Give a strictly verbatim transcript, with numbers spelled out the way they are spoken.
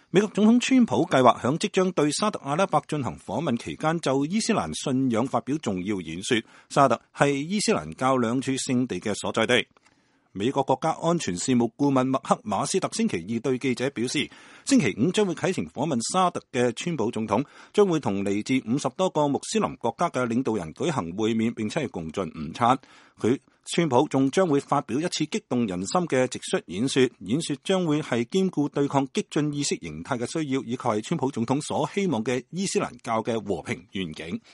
美國總統川普計劃響即將對沙特阿拉伯進行訪問期間，就伊斯蘭信仰發表重要演說。沙特係伊斯蘭教兩處聖地嘅所在地。美國國家安全事務顧問麥克馬斯特星期二對記者表示，星期五將會啟程訪問沙特嘅川普總統，將會同嚟自五十多個穆斯林國家嘅領導人舉行會面，並且係共進午餐。佢川普仲將會發表一次激動人心嘅直率演說，演說將會係兼顧對抗激進意識形態嘅需要，以及係川普總統所希望嘅伊斯蘭教嘅和平願景。